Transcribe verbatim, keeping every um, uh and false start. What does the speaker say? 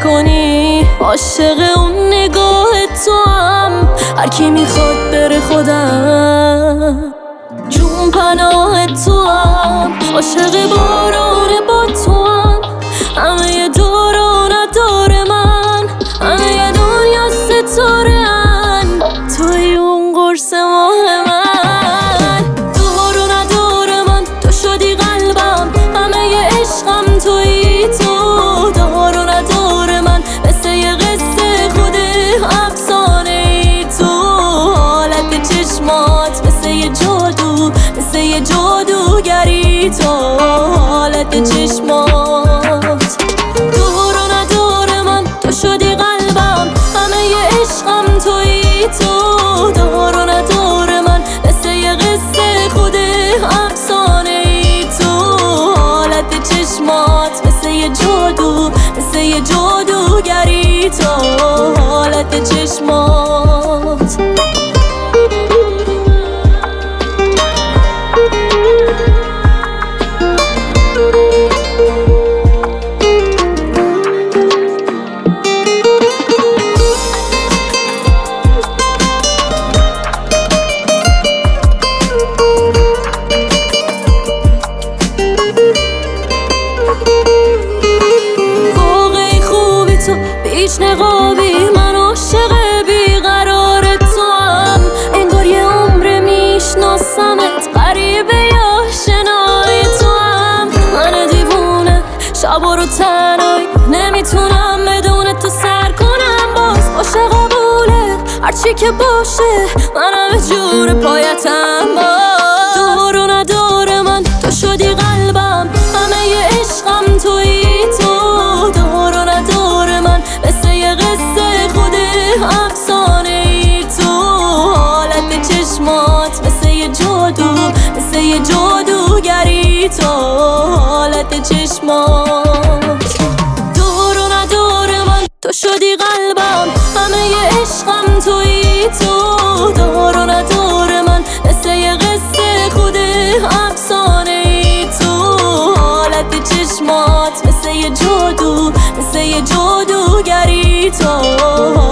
کنی، عاشق اون نگاه تو هم. هر کی میخواد بره خودم، جون پناه تو هم. عاشق باران با تو هم، همه دور و نداره من، همه دنیا ستاره ان، توی اون قرص ماه من. دور و نداره من، تو شدی قلبم، همه عشقم توی تو. دور و نداره من، مثل یه قصه خود افسانه ای تو. حالت چشمات مثل یه جادو، مثل یه جادوگری تو. حالت چشمات دور و نداره من، تو شدی قلبم، همه ی عشقم توی تو. دور و نداره من، مثل یه قصه خود افسانه ای تو. حالت چشمات مثل یه جادو، مثل یه جادوگری تو. حالت چشمات هیچ نقابی، من عاشق بیقرار تو هم. انگار یه عمر میشناسمت، غریبه یا آشنای تو هم. من دیوونه شبا رو تنهایی، نمیتونم بدون تو سر کنم. باز باشه قبوله، هرچی که باشه، من همه جور پایتم. باز دور و نداره من، تو شدی قلبم، همه ی عشقم توی تو. دور و نداره من، مثل یه قصه خود افسانه ای تو. حالت چشمات مثل یه جادو، مثل یه جادوگری تو. حالت چشمات دور و نداره من، تو شدی قلبم، همه ی عشقم توی تو. دور و نداره من، مثل یه قصه خود افسانه ای تو. حالت چشمات مثل یه جادو، مثل یه جادوگری تو.